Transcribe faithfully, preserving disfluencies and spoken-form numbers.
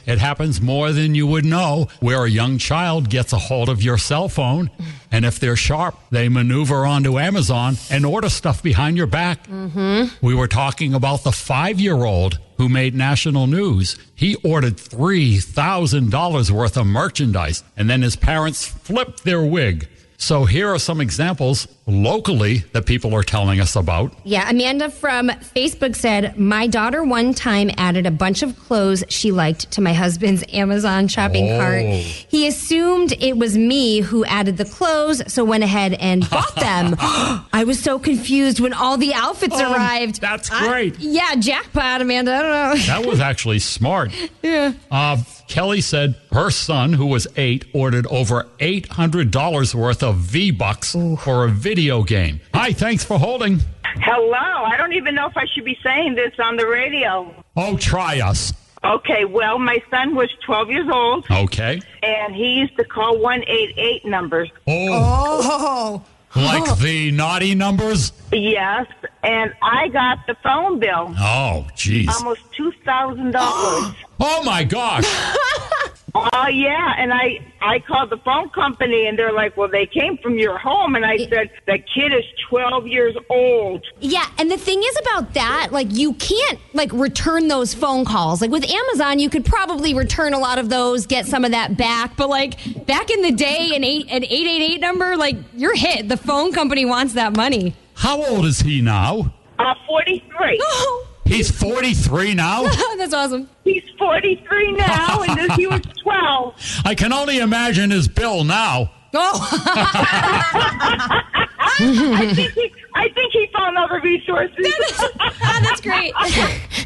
It happens more than you would know, where a young child gets a hold of your cell phone, and if they're sharp, they maneuver onto Amazon and order stuff behind your back. Mm-hmm. We were talking about the five-year-old who made national news. He ordered three thousand dollars worth of merchandise, and then his parents flipped their wig. So here are some examples locally that people are telling us about. Yeah, Amanda from Facebook said, my daughter one time added a bunch of clothes she liked to my husband's Amazon shopping Oh. cart. He assumed it was me who added the clothes, so went ahead and bought them. I was so confused when all the outfits Oh, arrived. that's great. I, yeah, jackpot, Amanda. I don't know. That was actually smart. Yeah. Uh, Kelly said her son, who was eight, ordered over eight hundred dollars worth of V-Bucks for a video game. Hi, thanks for holding. Hello. I don't even know if I should be saying this on the radio. Oh, try us. Okay, well, my son was twelve years old, Okay. and he used to call one eight eight numbers. Oh, Oh. like the naughty numbers? Yes, and I got the phone bill, Oh, jeez. almost two thousand dollars. Oh, my gosh. Oh, yeah, and I, I called the phone company, and they're like, well, they came from your home, and I said, the kid is twelve years old. Yeah, and the thing is about that, like, you can't, like, return those phone calls. Like, with Amazon, you could probably return a lot of those, get some of that back. But, like, back in the day, an eight an eight eight eight number, like, you're hit. The phone company wants that money. How old is he now? Uh, forty-three. He's forty-three now? That's awesome. He's forty-three now, and this, he was twelve. I can only imagine his bill now. Oh, I think he, I think he found other resources. ah, that's great.